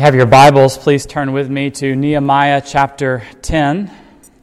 you have your Bibles, please turn with me to Nehemiah chapter 10.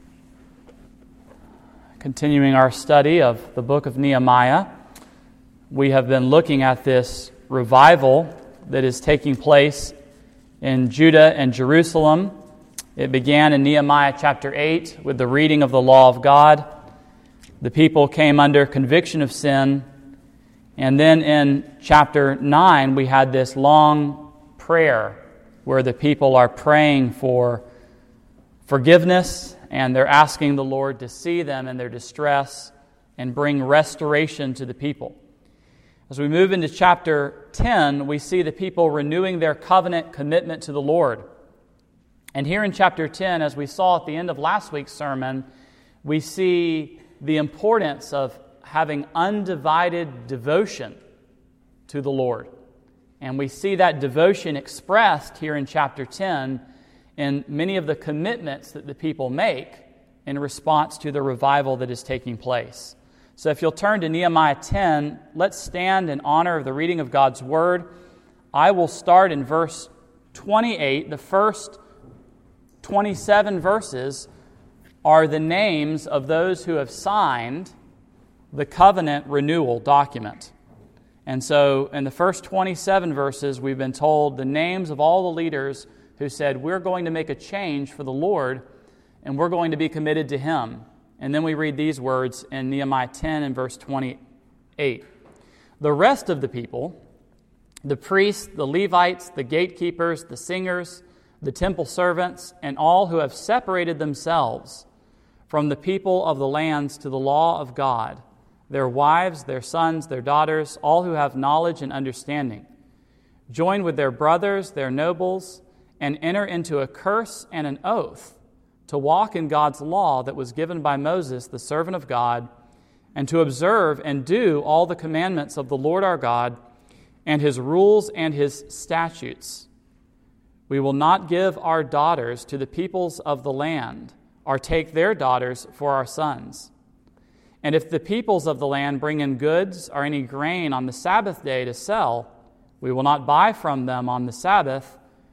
Continuing our study of the book of Nehemiah, we have been looking at this revival that is taking place in Judah and Jerusalem. It began in Nehemiah chapter 8 with the reading of the law of God. The people came under conviction of sin. And then in chapter 9, we had this long prayer where the people are praying for forgiveness and they're asking the Lord to see them in their distress and bring restoration to the people. As we move into chapter 10, we see the people renewing their covenant commitment to the Lord. And here in chapter 10, as we saw at the end of last week's sermon, we see the importance of having undivided devotion to the Lord. And we see that devotion expressed here in chapter 10 in many of the commitments that the people make in response to the revival that is taking place. So if you'll turn to Nehemiah 10, let's stand in honor of the reading of God's Word. I will start in verse 28. The first 27 verses are the names of those who have signed the covenant renewal document. And so in the first 27 verses, we've been told the names of all the leaders who said, we're going to make a change for the Lord, and we're going to be committed to Him. And then we read these words in Nehemiah 10 and verse 28. The rest of the people, the priests, the Levites, the gatekeepers, the singers, the temple servants, and all who have separated themselves from the people of the lands to the law of God, their wives, their sons, their daughters, all who have knowledge and understanding, join with their brothers, their nobles, and enter into a curse and an oath to walk in God's law that was given by Moses, the servant of God, and to observe and do all the commandments of the Lord our God and His rules and His statutes. We will not give our daughters to the peoples of the land, or take their daughters for our sons. And if the peoples of the land bring in goods or any grain on the Sabbath day to sell, we will not buy from them on the Sabbath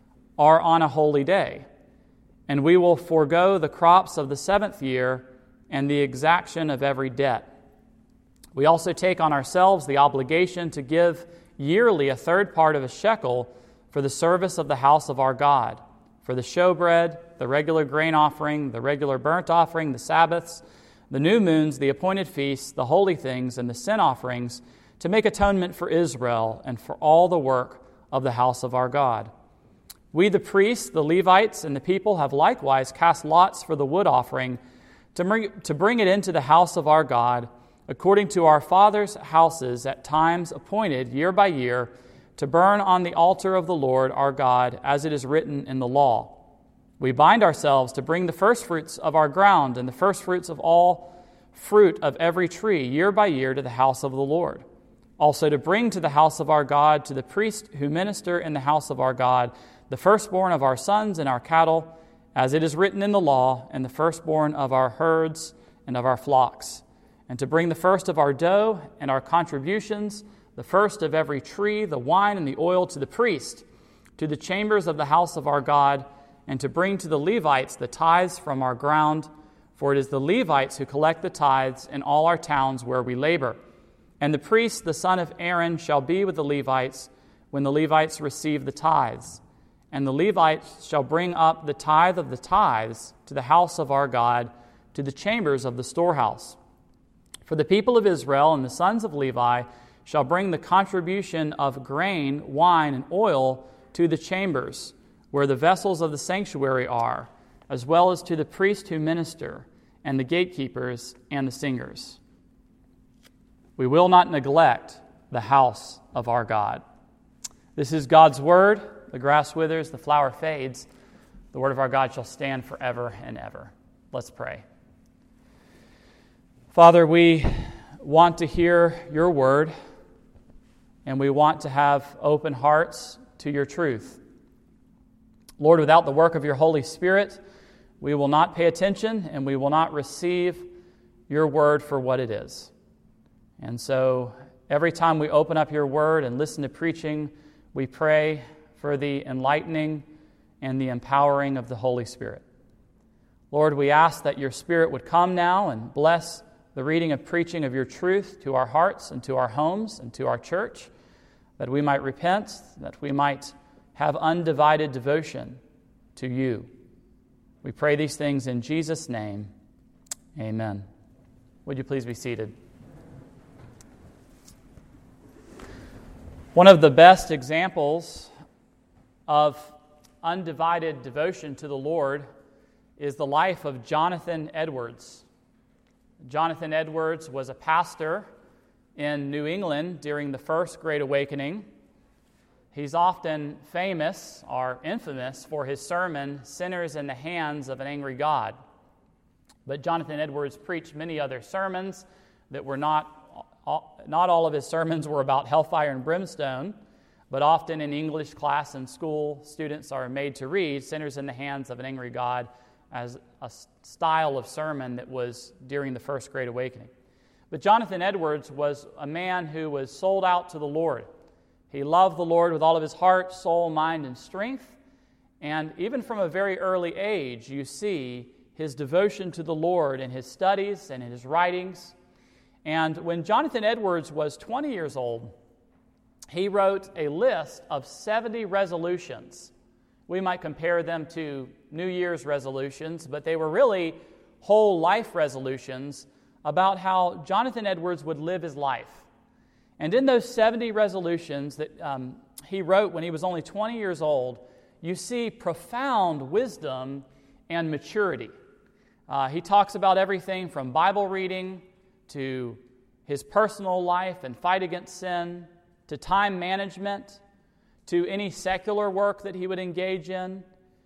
or on a holy day. And we will forego the crops of the 7th year and the exaction of every debt. We also take on ourselves the obligation to give yearly a third part of a shekel for the service of the house of our God, for the showbread, the regular grain offering, the regular burnt offering, the Sabbaths, the new moons, the appointed feasts, the holy things, and the sin offerings, to make atonement for Israel and for all the work of the house of our God. We, the priests, the Levites, and the people have likewise cast lots for the wood offering to bring it into the house of our God, according to our fathers' houses at times appointed year by year, to burn on the altar of the Lord our God, as it is written in the law. We bind ourselves to bring the firstfruits of our ground and the firstfruits of all fruit of every tree year by year to the house of the Lord. Also to bring to the house of our God, to the priests who minister in the house of our God, the firstborn of our sons and our cattle, as it is written in the law, and the firstborn of our herds and of our flocks. And to bring the first of our dough and our contributions, the first of every tree, the wine and the oil to the priest, to the chambers of the house of our God, and to bring to the Levites the tithes from our ground, for it is the Levites who collect the tithes in all our towns where we labor. And the priest, the son of Aaron, shall be with the Levites when the Levites receive the tithes. And the Levites shall bring up the tithe of the tithes to the house of our God, to the chambers of the storehouse. For the people of Israel and the sons of Levi shall bring the contribution of grain, wine, and oil to the chambers, where the vessels of the sanctuary are, as well as to the priests who minister, and the gatekeepers and the singers. We will not neglect the house of our God. This is God's word. The grass withers, the flower fades. The word of our God shall stand forever and ever. Let's pray. Father, we want to hear your word, and we want to have open hearts to your truth. Lord, without the work of your Holy Spirit, we will not pay attention and we will not receive your word for what it is. And so every time we open up your word and listen to preaching, we pray for the enlightening and the empowering of the Holy Spirit. Lord, we ask that your Spirit would come now and bless the reading and preaching of your truth to our hearts and to our homes and to our church, that we might repent, that we might have undivided devotion to you. We pray these things in Jesus' name. Amen. Would you please be seated? One of the best examples of undivided devotion to the Lord is the life of Jonathan Edwards. Jonathan Edwards was a pastor in New England during the First Great Awakening. He's often famous or infamous for his sermon, Sinners in the Hands of an Angry God. But Jonathan Edwards preached many other sermons that were not all of his sermons were about hellfire and brimstone, but often in English class and school, students are made to read Sinners in the Hands of an Angry God as a style of sermon that was during the First Great Awakening. But Jonathan Edwards was a man who was sold out to the Lord. He loved the Lord with all of his heart, soul, mind, and strength. And even from a very early age, you see his devotion to the Lord in his studies and in his writings. And when Jonathan Edwards was 20 years old, he wrote a list of 70 resolutions. We might compare them to New Year's resolutions, but they were really whole life resolutions about how Jonathan Edwards would live his life. And in those 70 resolutions that he wrote when he was only 20 years old, you see profound wisdom and maturity. He talks about everything from Bible reading to his personal life and fight against sin, to time management, to any secular work that he would engage in.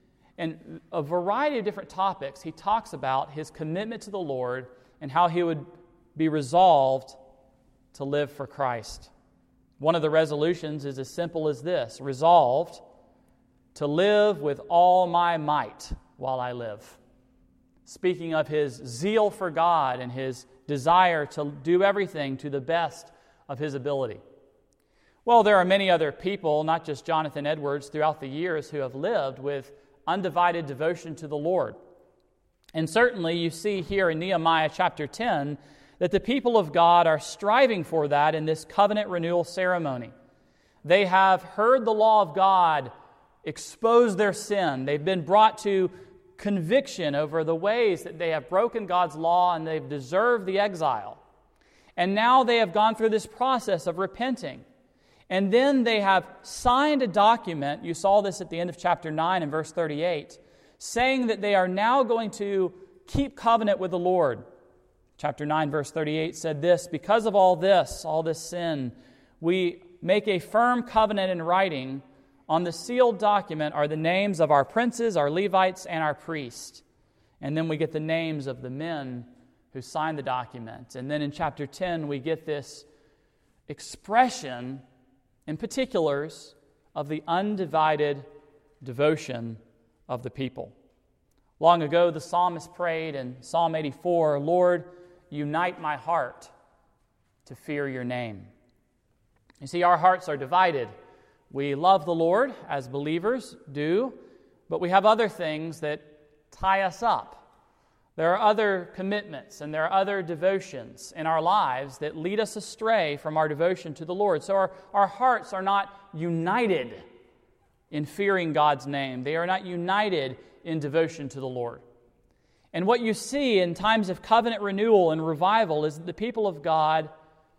And a variety of different topics, he talks about his commitment to the Lord and how he would be resolved to live for Christ. One of the resolutions is as simple as this: resolved to live with all my might while I live. Speaking of his zeal for God and his desire to do everything to the best of his ability. Well, there are many other people, not just Jonathan Edwards, throughout the years who have lived with undivided devotion to the Lord. And certainly you see here in Nehemiah chapter 10 that the people of God are striving for that in this covenant renewal ceremony. They have heard the law of God expose their sin. They've been brought to conviction over the ways that they have broken God's law and they've deserved the exile. And now they have gone through this process of repenting. And then they have signed a document, you saw this at the end of chapter 9 and verse 38, saying that they are now going to keep covenant with the Lord. Chapter 9 verse 38 said this: because of all this sin, we make a firm covenant in writing. On the sealed document are the names of our princes, our Levites, and our priests. And then we get the names of the men who signed the document. And then in chapter 10 we get this expression in particulars of the undivided devotion of the people. Long ago, the psalmist prayed in Psalm 84, Lord, unite my heart to fear your name. You see, our hearts are divided. We love the Lord, as believers do, but we have other things that tie us up. There are other commitments and there are other devotions in our lives that lead us astray from our devotion to the Lord. So our hearts are not united in fearing God's name. They are not united in devotion to the Lord. And what you see in times of covenant renewal and revival is that the people of God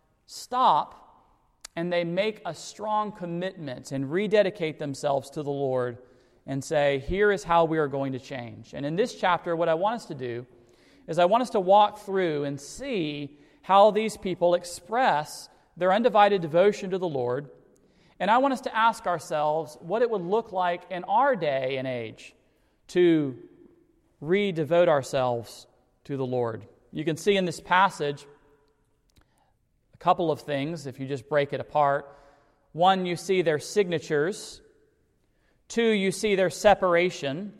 stop and they make a strong commitment and rededicate themselves to the Lord and say, here is how we are going to change. And in this chapter, what I want us to do is I want us to walk through and see how these people express their undivided devotion to the Lord. And I want us to ask ourselves what it would look like in our day and age to redevote ourselves to the Lord. You can see in this passage a couple of things if you just break it apart. One, you see their signatures. 2, you see their separation.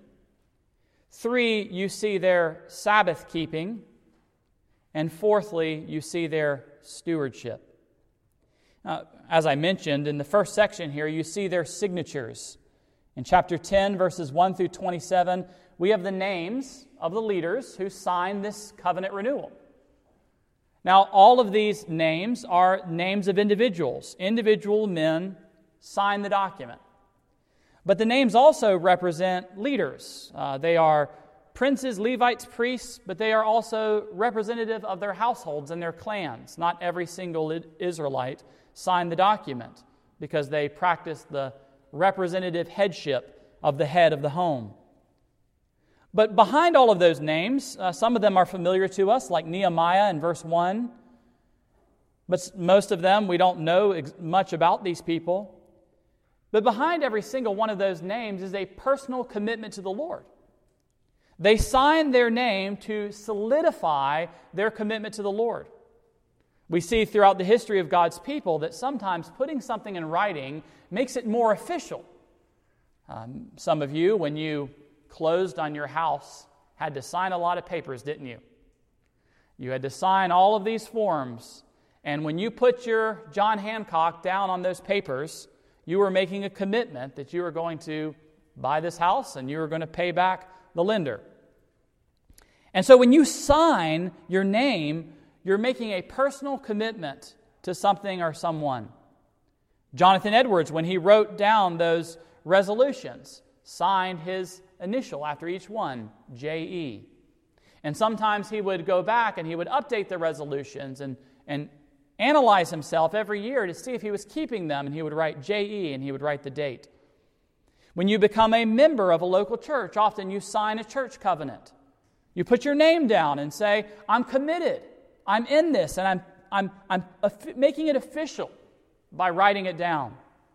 3, you see their Sabbath keeping. And fourthly, you see their stewardship. As I mentioned, in the first section here, you see their signatures. In chapter 10, verses 1 through 27, we have the names of the leaders who signed this covenant renewal. Now, all of these names are names of individuals. Individual men signed the document. But the names also represent leaders. They are princes, Levites, priests, but they are also representative of their households and their clans. Not every single Israelite signed the document because they practiced the representative headship of the head of the home. But behind all of those names, some of them are familiar to us, like Nehemiah in verse 1. But most of them, we don't know much about these people. But behind every single one of those names is a personal commitment to the Lord. They signed their name to solidify their commitment to the Lord. We see throughout the history of God's people that sometimes putting something in writing makes it more official. Some of you, when you closed on your house, had to sign a lot of papers, didn't you? You had to sign all of these forms, and when you put your John Hancock down on those papers, you were making a commitment that you were going to buy this house and you were going to pay back the lender. And so when you sign your name, you're making a personal commitment to something or someone. Jonathan Edwards, when he wrote down those resolutions, signed his initial after each one, J.E. And sometimes he would go back and he would update the resolutions and analyze himself every year to see if he was keeping them, and he would write J.E. and he would write the date. When you become a member of a local church, often you sign a church covenant. You put your name down and say, I'm committed, I'm in this, and I'm making it official by writing it down.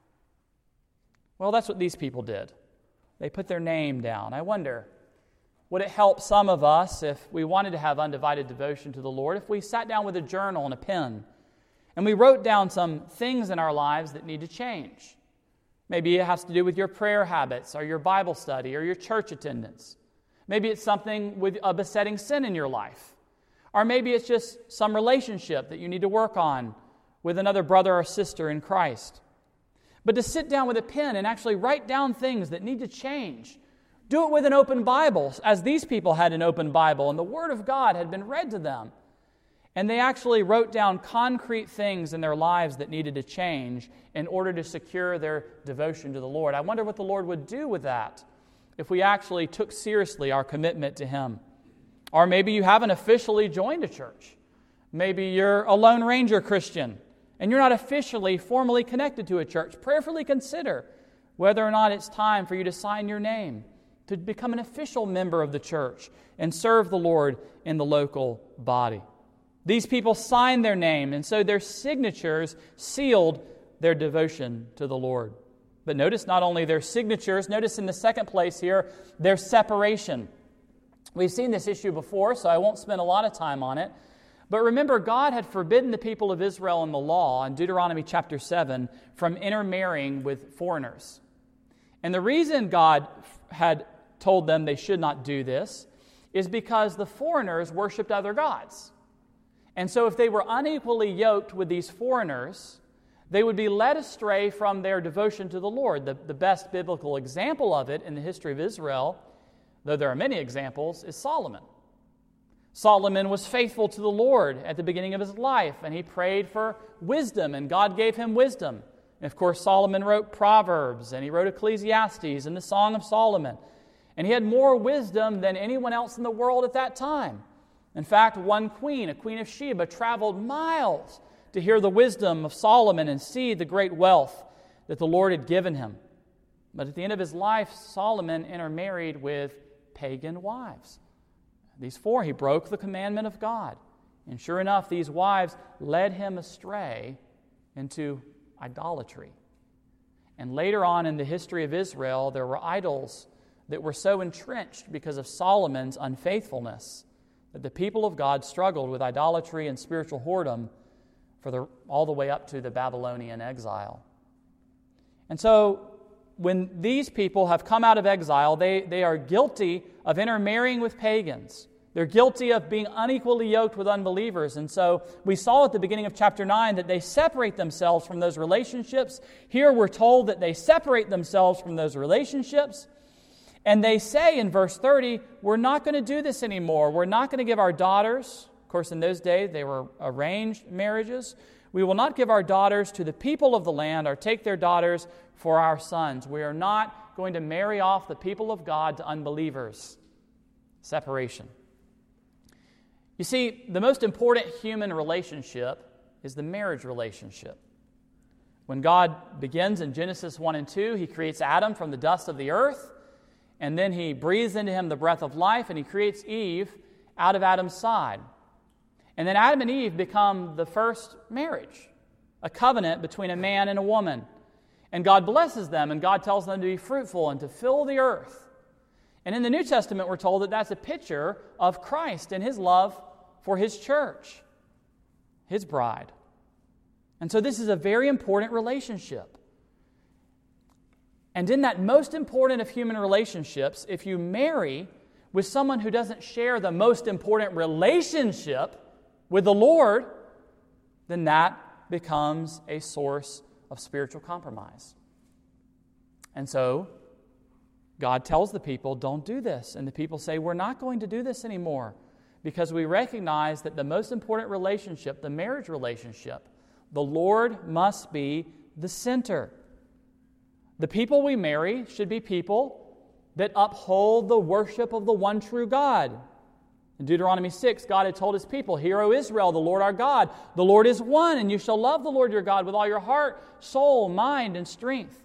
Well, that's what these people did. They put their name down. I wonder, would it help some of us if we wanted to have undivided devotion to the Lord, if we sat down with a journal and a pen and we wrote down some things in our lives that need to change? Maybe it has to do with your prayer habits or your Bible study or your church attendance. Maybe it's something with a besetting sin in your life. Or maybe it's just some relationship that you need to work on with another brother or sister in Christ. But to sit down with a pen and actually write down things that need to change. Do it with an open Bible, as these people had an open Bible, and the Word of God had been read to them. And they actually wrote down concrete things in their lives that needed to change in order to secure their devotion to the Lord. I wonder what the Lord would do with that if we actually took seriously our commitment to Him. Or maybe you haven't officially joined a church. Maybe you're a Lone Ranger Christian and you're not officially, formally connected to a church. Prayerfully consider whether or not it's time for you to sign your name, to become an official member of the church and serve the Lord in the local body. These people signed their name, and so their signatures sealed their devotion to the Lord. But notice not only their signatures, notice in the second place here, their separation. We've seen this issue before, so I won't spend a lot of time on it. But remember, God had forbidden the people of Israel in the law, in Deuteronomy chapter 7, from intermarrying with foreigners. And the reason God had told them they should not do this is because the foreigners worshipped other gods. And so if they were unequally yoked with these foreigners, they would be led astray from their devotion to the Lord. The best biblical example of it in the history of Israel, though there are many examples, is Solomon. Solomon was faithful to the Lord at the beginning of his life, and he prayed for wisdom, and God gave him wisdom. And of course, Solomon wrote Proverbs, and he wrote Ecclesiastes and the Song of Solomon. And he had more wisdom than anyone else in the world at that time. In fact, one queen, a queen of Sheba, traveled miles to hear the wisdom of Solomon and see the great wealth that the Lord had given him. But at the end of his life, Solomon intermarried with pagan wives. These four, he broke the commandment of God. And sure enough, these wives led him astray into idolatry. And later on in the history of Israel, there were idols that were so entrenched because of Solomon's unfaithfulness that the people of God struggled with idolatry and spiritual whoredom all the way up to the Babylonian exile. And so when these people have come out of exile, they are guilty of intermarrying with pagans. They're guilty of being unequally yoked with unbelievers. And so we saw at the beginning of chapter 9 that they separate themselves from those relationships. Here we're told that they separate themselves from those relationships. And they say in verse 30, we're not going to do this anymore. We're not going to give our daughters, of course in those days they were arranged marriages. We will not give our daughters to the people of the land or take their daughters for our sons. We are not going to marry off the people of God to unbelievers. Separation. You see, the most important human relationship is the marriage relationship. When God begins in Genesis 1 and 2, He creates Adam from the dust of the earth, and then He breathes into him the breath of life, and He creates Eve out of Adam's side. And then Adam and Eve become the first marriage, a covenant between a man and a woman. And God blesses them, and God tells them to be fruitful and to fill the earth. And in the New Testament, we're told that that's a picture of Christ and His love for His church, His bride. And so this is a very important relationship. And in that most important of human relationships, if you marry with someone who doesn't share the most important relationship with the Lord, then that becomes a source of spiritual compromise. And so God tells the people, don't do this. And the people say, we're not going to do this anymore because we recognize that the most important relationship, the marriage relationship, the Lord must be the center. The people we marry should be people that uphold the worship of the one true God. In Deuteronomy 6, God had told His people, "Hear, O Israel, the Lord our God, the Lord is one, and you shall love the Lord your God with all your heart, soul, mind, and strength."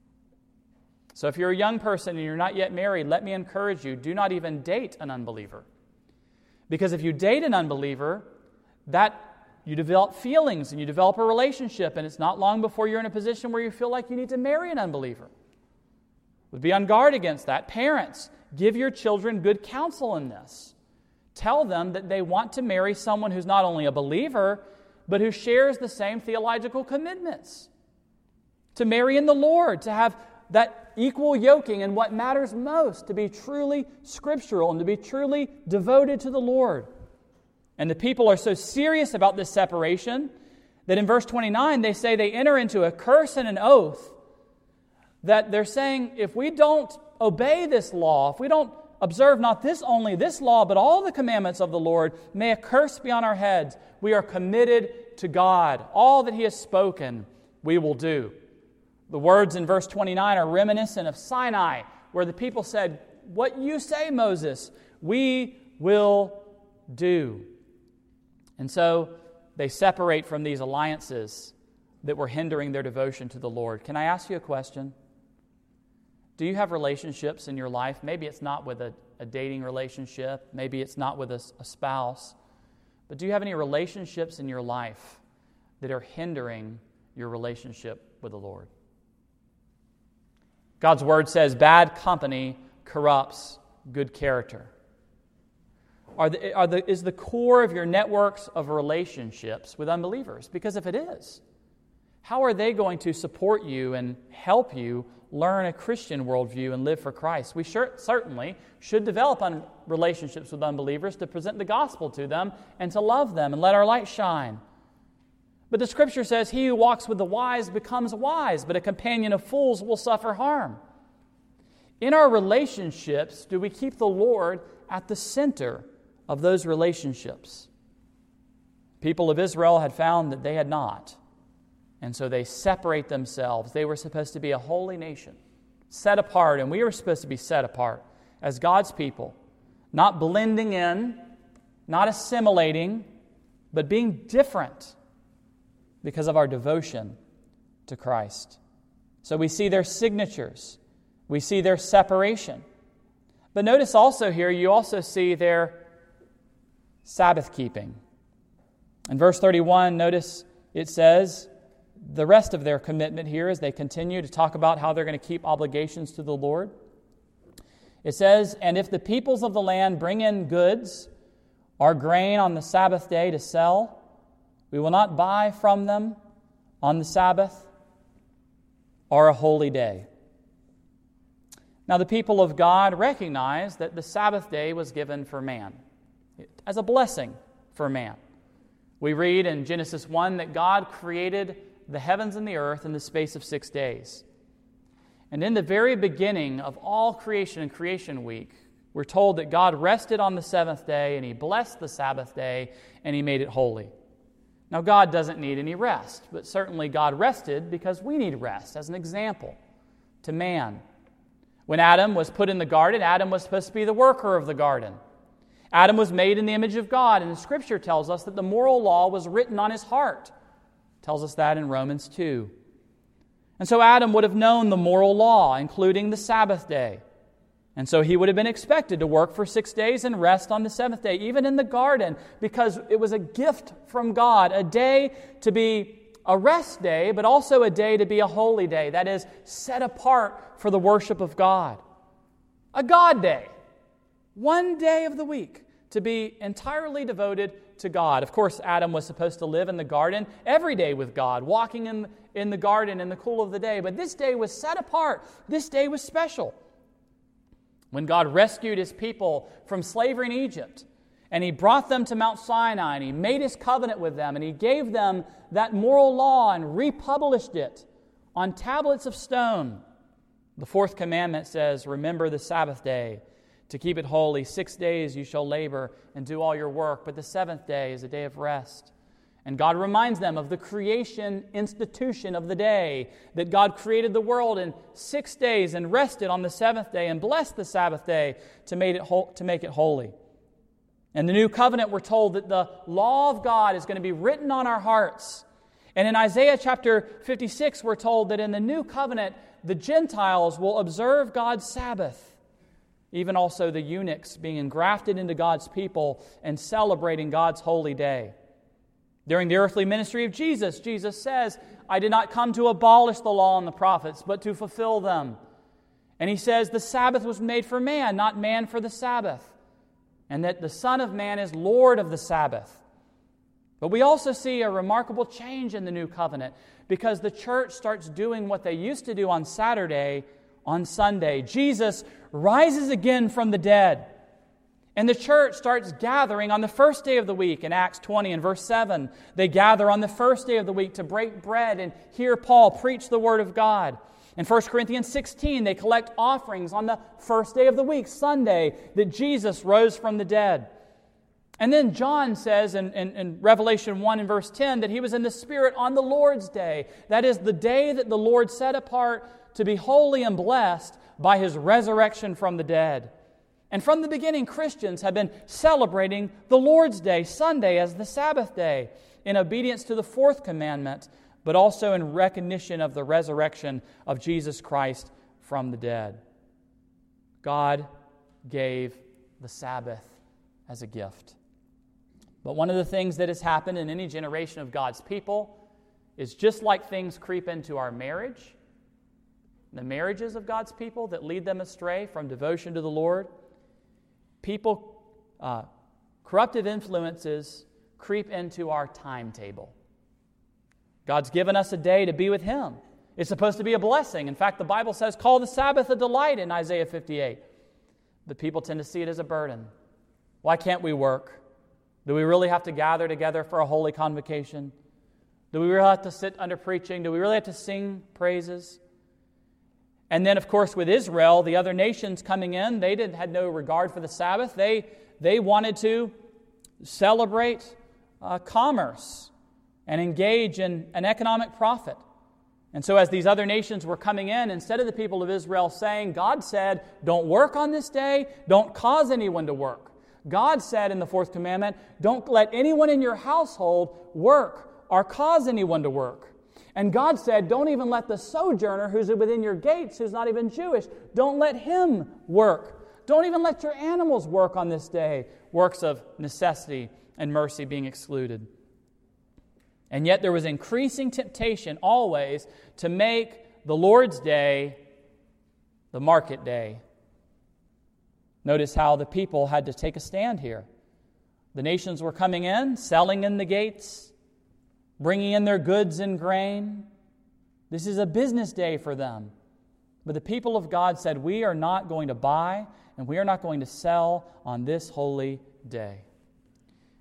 So if you're a young person and you're not yet married, let me encourage you, do not even date an unbeliever. Because if you date an unbeliever, that you develop feelings and you develop a relationship, and it's not long before you're in a position where you feel like you need to marry an unbeliever. Be on guard against that. Parents, give your children good counsel in this. Tell them that they want to marry someone who's not only a believer, but who shares the same theological commitments. To marry in the Lord, to have that equal yoking in what matters most, to be truly scriptural and to be truly devoted to the Lord. And the people are so serious about this separation that in verse 29 they say they enter into a curse and an oath that they're saying, if we don't obey this law, if we don't observe not this only this law, but all the commandments of the Lord, may a curse be on our heads. We are committed to God. All that He has spoken, we will do. The words in verse 29 are reminiscent of Sinai, where the people said, "What you say, Moses, we will do." And so they separate from these alliances that were hindering their devotion to the Lord. Can I ask you a question? Do you have relationships in your life? Maybe it's not with a dating relationship. Maybe it's not with a spouse. But do you have any relationships in your life that are hindering your relationship with the Lord? God's Word says, bad company corrupts good character. Is the core of your networks of relationships with unbelievers? Because if it is, how are they going to support you and help you learn a Christian worldview and live for Christ? We certainly should develop relationships with unbelievers to present the gospel to them and to love them and let our light shine. But the Scripture says, he who walks with the wise becomes wise, but a companion of fools will suffer harm. In our relationships, do we keep the Lord at the center of those relationships? People of Israel had found that they had not. And so they separate themselves. They were supposed to be a holy nation, set apart, and we were supposed to be set apart as God's people, not blending in, not assimilating, but being different because of our devotion to Christ. So we see their signatures. We see their separation. But notice also here, you also see their Sabbath keeping. In verse 31, notice it says, the rest of their commitment here as they continue to talk about how they're going to keep obligations to the Lord. It says, and if the peoples of the land bring in goods or grain on the Sabbath day to sell, we will not buy from them on the Sabbath or a holy day. Now the people of God recognize that the Sabbath day was given for man. as a blessing for man. We read in Genesis 1 that God created the heavens and the earth in the space of 6 days. And in the very beginning of all creation and creation week, we're told that God rested on the seventh day, and He blessed the Sabbath day, and He made it holy. Now, God doesn't need any rest, but certainly God rested because we need rest as an example to man. When Adam was put in the garden, Adam was supposed to be the worker of the garden. Adam was made in the image of God, and the Scripture tells us that the moral law was written on his heart. It tells us that in Romans 2. And so Adam would have known the moral law, including the Sabbath day. And so he would have been expected to work for 6 days and rest on the seventh day, even in the garden, because it was a gift from God, a day to be a rest day, but also a day to be a holy day, that is, set apart for the worship of God. A God day, one day of the week to be entirely devoted to God. Of course, Adam was supposed to live in the garden every day with God, walking in the garden in the cool of the day, but this day was set apart. This day was special. When God rescued His people from slavery in Egypt, and He brought them to Mount Sinai, and He made His covenant with them, and He gave them that moral law and republished it on tablets of stone. The fourth commandment says, "Remember the Sabbath day, to keep it holy. 6 days you shall labor and do all your work, but the seventh day is a day of rest." And God reminds them of the creation institution of the day, that God created the world in 6 days and rested on the seventh day and blessed the Sabbath day to make it holy. In the new covenant, we're told that the law of God is going to be written on our hearts. And in Isaiah chapter 56, we're told that in the new covenant, the Gentiles will observe God's Sabbath, even also the eunuchs being engrafted into God's people and celebrating God's holy day. During the earthly ministry of Jesus, Jesus says, "I did not come to abolish the law and the prophets, but to fulfill them." And He says the Sabbath was made for man, not man for the Sabbath, and that the Son of Man is Lord of the Sabbath. But we also see a remarkable change in the new covenant, because the church starts doing what they used to do on Saturday, on Sunday. Jesus rises again from the dead. And the church starts gathering on the first day of the week. In Acts 20 and verse 7, they gather on the first day of the week to break bread and hear Paul preach the Word of God. In 1 Corinthians 16, they collect offerings on the first day of the week, Sunday, that Jesus rose from the dead. And then John says in Revelation 1 and verse 10 that he was in the Spirit on the Lord's Day. That is the day that the Lord set apart to be holy and blessed by His resurrection from the dead. And from the beginning, Christians have been celebrating the Lord's Day, Sunday, as the Sabbath day, in obedience to the fourth commandment, but also in recognition of the resurrection of Jesus Christ from the dead. God gave the Sabbath as a gift. But one of the things that has happened in any generation of God's people is, just like things creep into our marriage, the marriages of God's people that lead them astray from devotion to the Lord, corruptive influences creep into our timetable. God's given us a day to be with Him. It's supposed to be a blessing. In fact, the Bible says, "Call the Sabbath a delight" in Isaiah 58. But people tend to see it as a burden. Why can't we work? Do we really have to gather together for a holy convocation? Do we really have to sit under preaching? Do we really have to sing praises? And then, of course, with Israel, the other nations coming in, they had no regard for the Sabbath. They wanted to celebrate commerce and engage in an economic profit. And so as these other nations were coming in, instead of the people of Israel saying, God said, don't work on this day, don't cause anyone to work. God said in the fourth commandment, don't let anyone in your household work or cause anyone to work. And God said, don't even let the sojourner who's within your gates, who's not even Jewish, don't let him work. Don't even let your animals work on this day. Works of necessity and mercy being excluded. And yet there was increasing temptation always to make the Lord's Day the market day. Notice how the people had to take a stand here. The nations were coming in, selling in the gates, bringing in their goods and grain. This is a business day for them. But the people of God said, we are not going to buy and we are not going to sell on this holy day.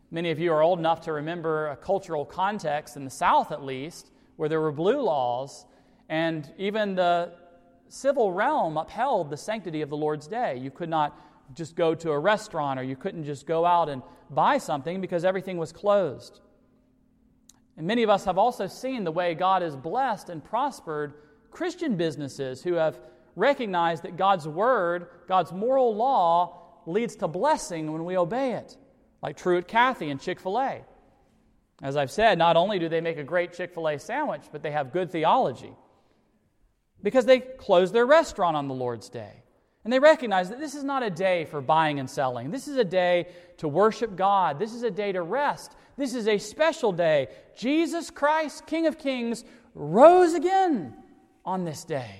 Many of you are old enough to remember a cultural context, in the South at least, where there were blue laws, and even the civil realm upheld the sanctity of the Lord's Day. You could not just go to a restaurant, or you couldn't just go out and buy something because everything was closed. And many of us have also seen the way God has blessed and prospered Christian businesses who have recognized that God's Word, God's moral law, leads to blessing when we obey it. Like Truett Cathy and Chick-fil-A. As I've said, not only do they make a great Chick-fil-A sandwich, but they have good theology. Because they close their restaurant on the Lord's Day. And they recognize that this is not a day for buying and selling. This is a day to worship God. This is a day to rest. This is a special day. Jesus Christ, King of Kings, rose again on this day.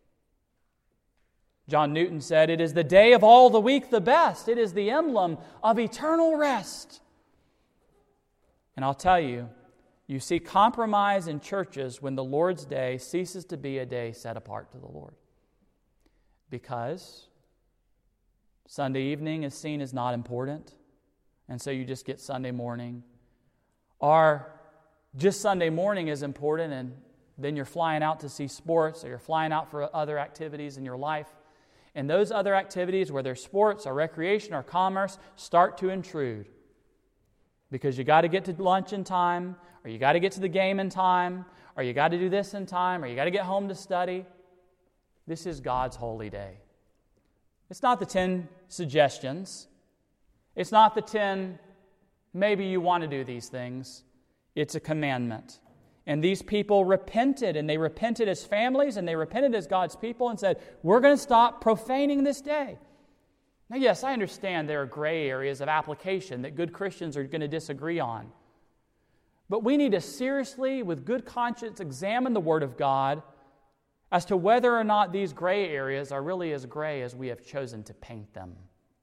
John Newton said, "It is the day of all the week the best. It is the emblem of eternal rest." And I'll tell you, you see compromise in churches when the Lord's Day ceases to be a day set apart to the Lord. Because Sunday evening is seen as not important, and so you just get Sunday morning. Or just Sunday morning is important, and then you're flying out to see sports, or you're flying out for other activities in your life. And those other activities, whether sports or recreation or commerce, start to intrude. Because you got to get to lunch in time, or you got to get to the game in time, or you got to do this in time, or you got to get home to study. This is God's holy day. It's not the 10 suggestions. It's not the 10, maybe you want to do these things. It's a commandment. And these people repented, and they repented as families, and they repented as God's people and said, we're going to stop profaning this day. Now, yes, I understand there are gray areas of application that good Christians are going to disagree on. But we need to seriously, with good conscience, examine the Word of God as to whether or not these gray areas are really as gray as we have chosen to paint them.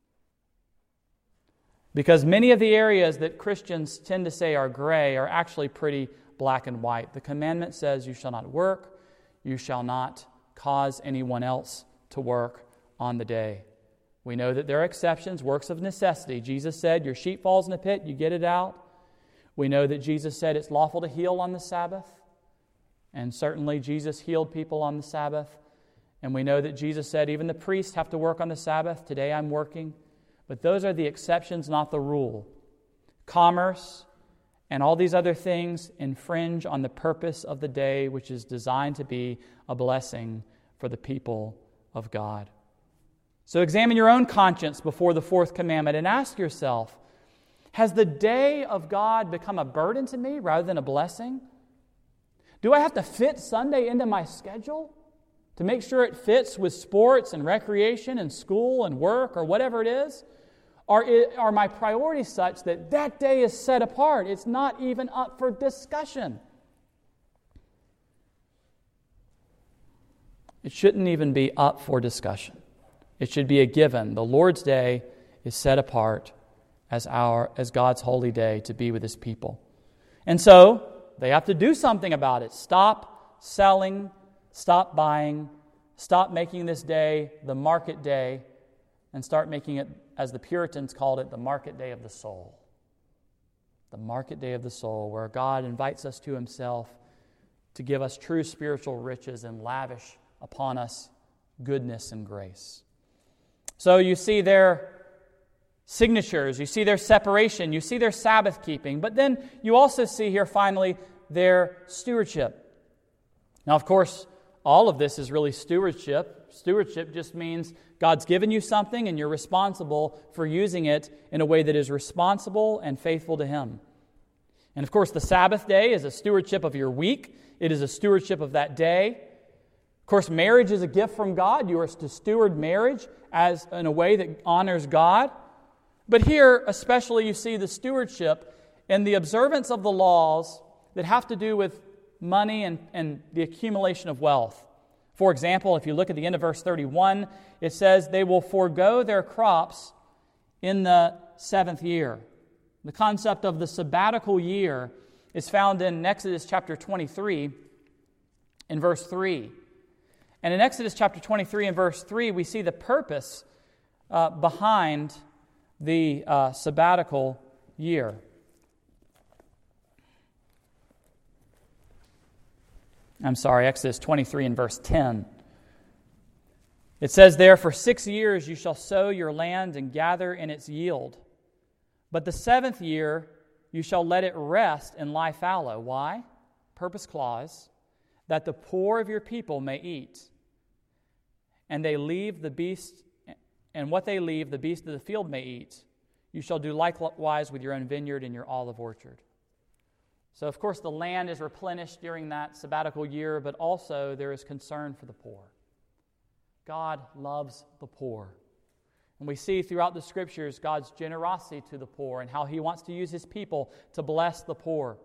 Because many of the areas that Christians tend to say are gray are actually pretty black and white. The commandment says you shall not work, you shall not cause anyone else to work on the day. We know that there are exceptions, works of necessity. Jesus said, your sheep falls in the pit, you get it out. We know that Jesus said it's lawful to heal on the Sabbath. And certainly Jesus healed people on the Sabbath. And we know that Jesus said even the priests have to work on the Sabbath. Today I'm working. But those are the exceptions, not the rule. Commerce and all these other things infringe on the purpose of the day, which is designed to be a blessing for the people of God. So examine your own conscience before the fourth commandment and ask yourself, has the day of God become a burden to me rather than a blessing? Do I have to fit Sunday into my schedule to make sure it fits with sports and recreation and school and work or whatever it is? Or are my priorities such that that day is set apart? It's not even up for discussion. It shouldn't even be up for discussion. It should be a given. The Lord's Day is set apart as God's holy day to be with His people. And so they have to do something about it. Stop selling, stop buying, stop making this day the market day, and start making it, as the Puritans called it, the market day of the soul. The market day of the soul, where God invites us to Himself to give us true spiritual riches and lavish upon us goodness and grace. So you see their signatures, you see their separation, you see their Sabbath keeping, but then you also see here finally their stewardship. Now, of course, all of this is really stewardship. Stewardship just means God's given you something and you're responsible for using it in a way that is responsible and faithful to Him. And of course, the Sabbath day is a stewardship of your week. It is a stewardship of that day. Of course, marriage is a gift from God. You are to steward marriage as in a way that honors God. But here, especially, you see the stewardship and the observance of the laws that have to do with money and the accumulation of wealth. For example, if you look at the end of verse 31, it says, they will forego their crops in the 7th year. The concept of the sabbatical year is found in Exodus chapter 23 in verse 3. And in Exodus chapter 23 and verse 3, we see the purpose behind the sabbatical year. Exodus 23 and verse 10. It says there, "For 6 years you shall sow your land and gather in its yield. But the 7th year you shall let it rest and lie fallow." Why? Purpose clause, "that the poor of your people may eat. And they leave the beast, and what they leave, the beast of the field may eat. You shall do likewise with your own vineyard and your olive orchard." So, of course, the land is replenished during that sabbatical year, but also there is concern for the poor. God loves the poor. And we see throughout the Scriptures God's generosity to the poor and how He wants to use His people to bless the poor.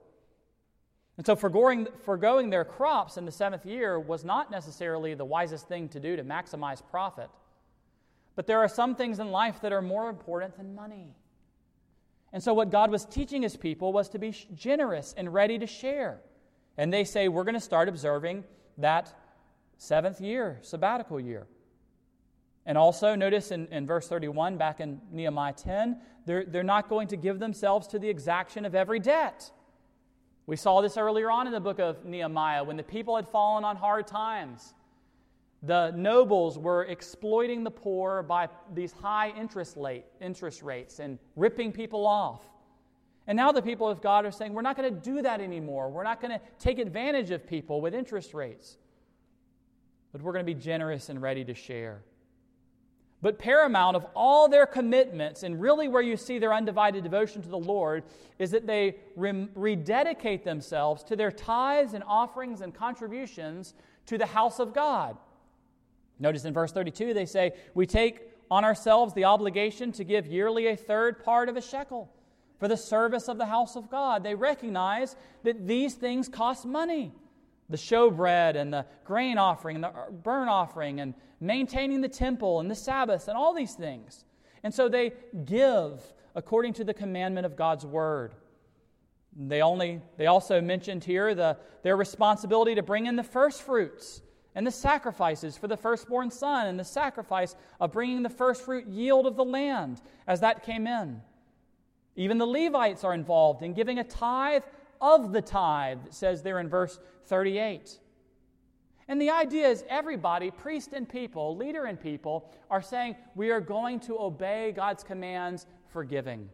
And so forgoing their crops in the 7th year was not necessarily the wisest thing to do to maximize profit. But there are some things in life that are more important than money. And so what God was teaching His people was to be generous and ready to share. And they say, we're going to start observing that 7th year, sabbatical year. And also, notice in verse 31, back in Nehemiah 10, they're not going to give themselves to the exaction of every debt. We saw this earlier on in the book of Nehemiah, when the people had fallen on hard times. The nobles were exploiting the poor by these high interest rates and ripping people off. And now the people of God are saying, we're not going to do that anymore. We're not going to take advantage of people with interest rates. But we're going to be generous and ready to share. But paramount of all their commitments, and really where you see their undivided devotion to the Lord, is that they rededicate themselves to their tithes and offerings and contributions to the house of God. Notice in verse 32, they say, "We take on ourselves the obligation to give yearly a 3rd part of a shekel for the service of the house of God." They recognize that these things cost money. The showbread and the grain offering and the burnt offering and maintaining the temple and the Sabbath and all these things. And so they give according to the commandment of God's word. They also mentioned here their responsibility to bring in the first fruits and the sacrifices for the firstborn son and the sacrifice of bringing the first fruit yield of the land as that came in. Even the Levites are involved in giving a tithe of the tithe, it says there in verse 38. And the idea is everybody, priest and people, leader and people, are saying we are going to obey God's commands for giving.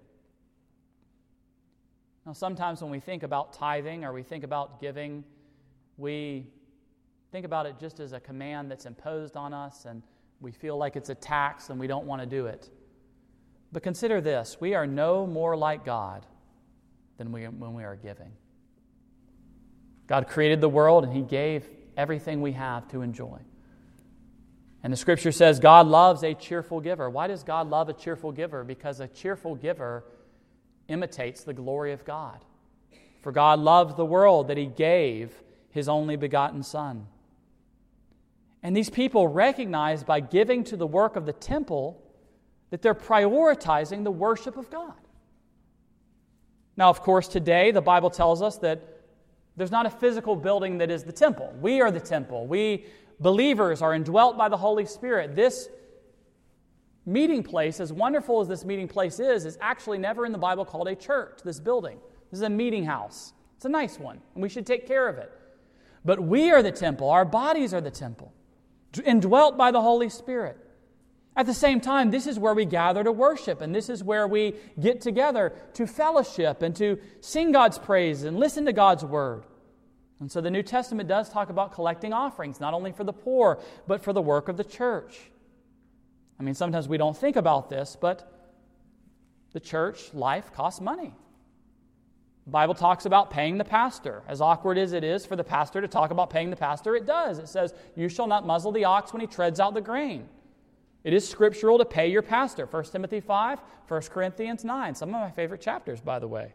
Now, sometimes when we think about tithing or we think about giving, we think about it just as a command that's imposed on us and we feel like it's a tax and we don't want to do it. But consider this, we are no more like God than when we are giving. God created the world and He gave everything we have to enjoy. And the Scripture says God loves a cheerful giver. Why does God love a cheerful giver? Because a cheerful giver imitates the glory of God. For God loved the world that He gave His only begotten Son. And these people recognize by giving to the work of the temple that they're prioritizing the worship of God. Now, of course, today the Bible tells us that there's not a physical building that is the temple. We are the temple. We, believers, are indwelt by the Holy Spirit. This meeting place, as wonderful as this meeting place is actually never in the Bible called a church, this building. This is a meeting house. It's a nice one, and we should take care of it. But we are the temple. Our bodies are the temple, indwelt by the Holy Spirit. At the same time, this is where we gather to worship, and this is where we get together to fellowship and to sing God's praise and listen to God's word. And so the New Testament does talk about collecting offerings, not only for the poor, but for the work of the church. I mean, sometimes we don't think about this, but the church life costs money. The Bible talks about paying the pastor. As awkward as it is for the pastor to talk about paying the pastor, it does. It says, "You shall not muzzle the ox when he treads out the grain." It is scriptural to pay your pastor. 1 Timothy 5, 1 Corinthians 9. Some of my favorite chapters, by the way.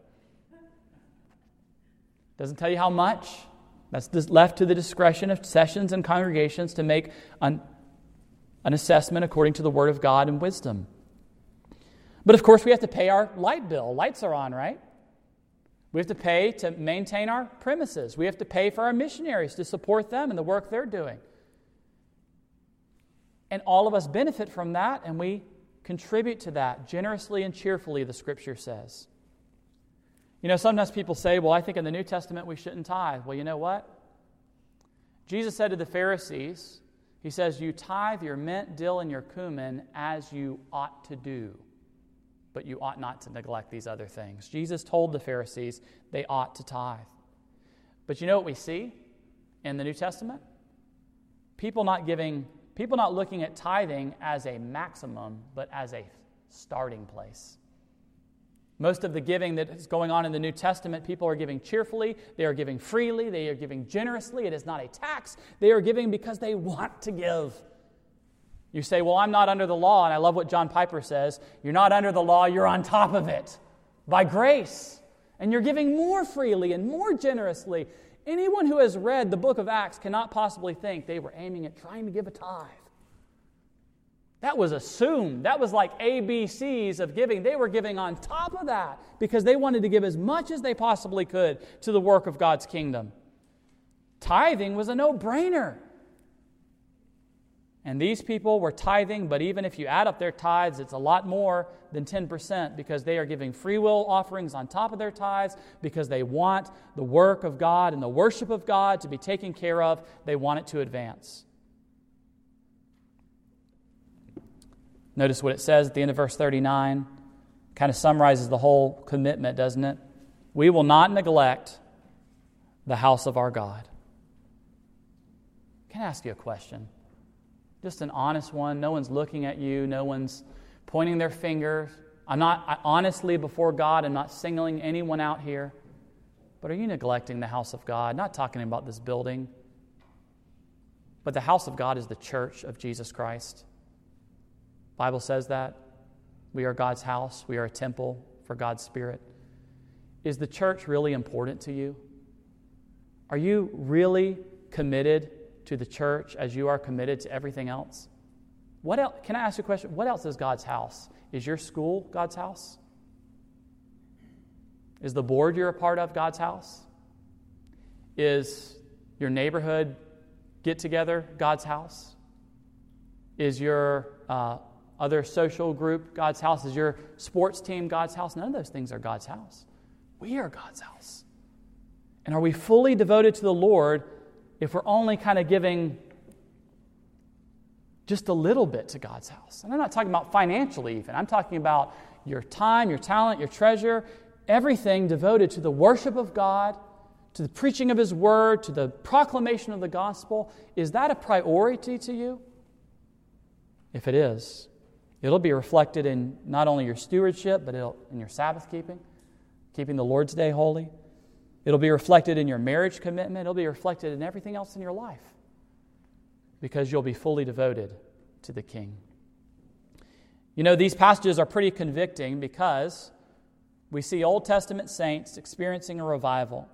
Doesn't tell you how much. That's left to the discretion of sessions and congregations to make an assessment according to the Word of God and wisdom. But of course, we have to pay our light bill. Lights are on, right? We have to pay to maintain our premises. We have to pay for our missionaries to support them and the work they're doing. And all of us benefit from that, and we contribute to that generously and cheerfully, the Scripture says. Sometimes people say, well, I think in the New Testament we shouldn't tithe. Well, you know what? Jesus said to the Pharisees, He says, you tithe your mint, dill, and your cumin as you ought to do, but you ought not to neglect these other things. Jesus told the Pharisees they ought to tithe. But you know what we see in the New Testament? People not looking at tithing as a maximum, but as a starting place. Most of the giving that is going on in the New Testament, people are giving cheerfully, they are giving freely, they are giving generously. It is not a tax. They are giving because they want to give. You say, well, I'm not under the law, and I love what John Piper says. You're not under the law, you're on top of it by grace. And you're giving more freely and more generously. Anyone who has read the book of Acts cannot possibly think they were aiming at trying to give a tithe. That was assumed. That was like ABCs of giving. They were giving on top of that because they wanted to give as much as they possibly could to the work of God's kingdom. Tithing was a no-brainer. And these people were tithing, but even if you add up their tithes, it's a lot more than 10% because they are giving free will offerings on top of their tithes because they want the work of God and the worship of God to be taken care of. They want it to advance. Notice what it says at the end of verse 39. Kind of summarizes the whole commitment, doesn't it? We will not neglect the house of our God. Can I ask you a question? Just an honest one. No one's looking at you. No one's pointing their finger. Honestly, before God, I'm not singling anyone out here. But are you neglecting the house of God? Not talking about this building. But the house of God is the church of Jesus Christ. The Bible says that. We are God's house. We are a temple for God's Spirit. Is the church really important to you? Are you really committed to the church as you are committed to everything else? What else? Can I ask you a question? What else is God's house? Is your school God's house? Is the board you're a part of God's house? Is your neighborhood get-together God's house? Is your other social group God's house? Is your sports team God's house? None of those things are God's house. We are God's house. And are we fully devoted to the Lord if we're only kind of giving just a little bit to God's house? And I'm not talking about financially even. I'm talking about your time, your talent, your treasure, everything devoted to the worship of God, to the preaching of His Word, to the proclamation of the gospel. Is that a priority to you? If it is, it'll be reflected in not only your stewardship, but in your Sabbath keeping the Lord's Day holy. It'll be reflected in your marriage commitment. It'll be reflected in everything else in your life because you'll be fully devoted to the King. These passages are pretty convicting because we see Old Testament saints experiencing a revival,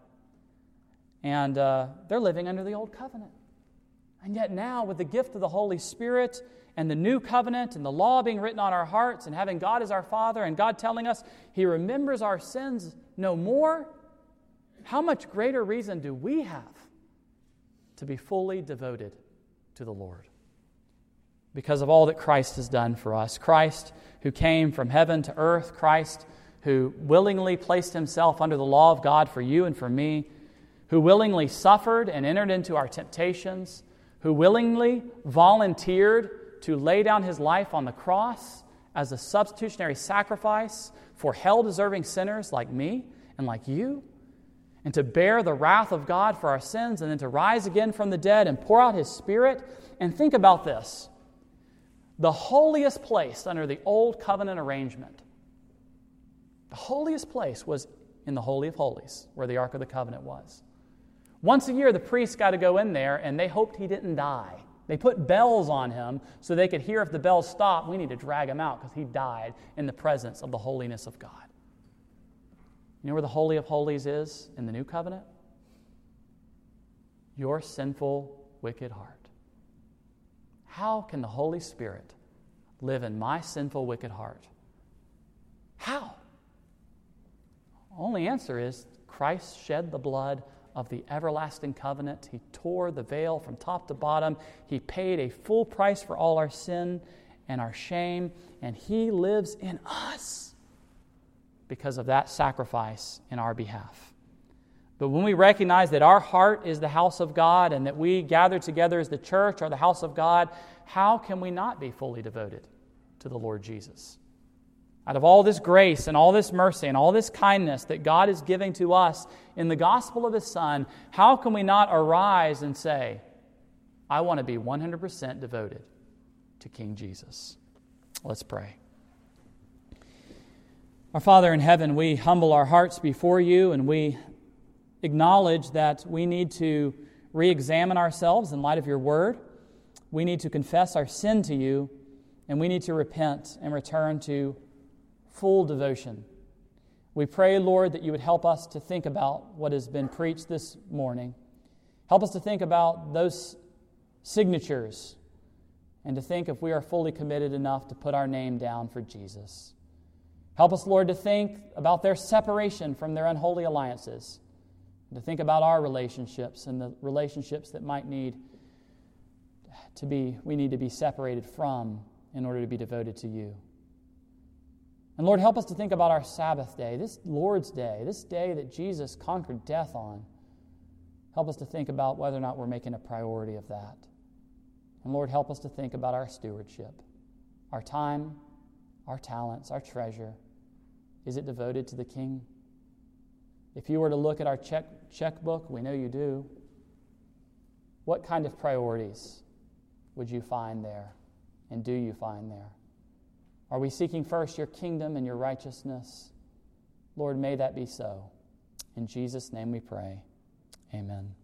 and they're living under the Old Covenant. And yet now, with the gift of the Holy Spirit and the new covenant and the law being written on our hearts and having God as our Father and God telling us He remembers our sins no more, how much greater reason do we have to be fully devoted to the Lord? Because of all that Christ has done for us. Christ who came from heaven to earth. Christ who willingly placed Himself under the law of God for you and for me. Who willingly suffered and entered into our temptations. Who willingly volunteered to lay down His life on the cross as a substitutionary sacrifice for hell-deserving sinners like me and like you, and to bear the wrath of God for our sins, and then to rise again from the dead and pour out His Spirit. And think about this. The holiest place under the Old Covenant arrangement, the holiest place was in the Holy of Holies, where the Ark of the Covenant was. Once a year, the priests got to go in there, and they hoped he didn't die. They put bells on him so they could hear if the bells stopped, we need to drag him out because he died in the presence of the holiness of God. You know where the Holy of Holies is in the New Covenant? Your sinful, wicked heart. How can the Holy Spirit live in my sinful, wicked heart? How? The only answer is Christ shed the blood of the everlasting covenant. He tore the veil from top to bottom. He paid a full price for all our sin and our shame, and He lives in us. because of that sacrifice in our behalf. But when we recognize that our heart is the house of God and that we gather together as the church or the house of God, how can we not be fully devoted to the Lord Jesus? Out of all this grace and all this mercy and all this kindness that God is giving to us in the gospel of His Son, how can we not arise and say, I want to be 100% devoted to King Jesus? Let's pray. Our Father in heaven, we humble our hearts before You, and we acknowledge that we need to re-examine ourselves in light of Your Word. We need to confess our sin to You, and we need to repent and return to full devotion. We pray, Lord, that You would help us to think about what has been preached this morning. Help us to think about those signatures and to think if we are fully committed enough to put our name down for Jesus. Help us, Lord, to think about their separation from their unholy alliances, and to think about our relationships and the relationships that we need to be separated from in order to be devoted to You. And Lord, help us to think about our Sabbath day, this Lord's Day, this day that Jesus conquered death on. Help us to think about whether or not we're making a priority of that. And Lord, help us to think about our stewardship, our time, our talents, our treasure. Is it devoted to the King? If You were to look at our checkbook, we know You do, what kind of priorities would You find there, and do You find there? Are we seeking first Your kingdom and Your righteousness? Lord, may that be so. In Jesus' name we pray. Amen.